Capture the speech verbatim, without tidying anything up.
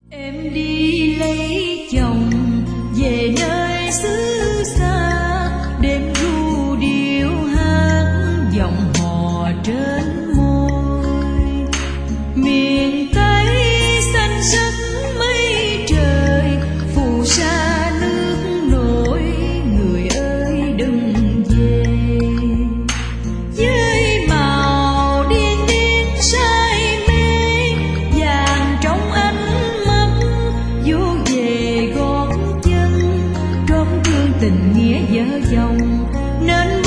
Em đi lấy chồng về nơi xứ xa, đêm ru điệu hát giọng hò trên môi. Miền Tây xanh sắc mây trời, phù sa nước nổi, người ơi đừng về. Với màu điên điên say mê, vàng trong ánh mắt vô về gót chân, trót thương tình nghĩa vợ chồng nên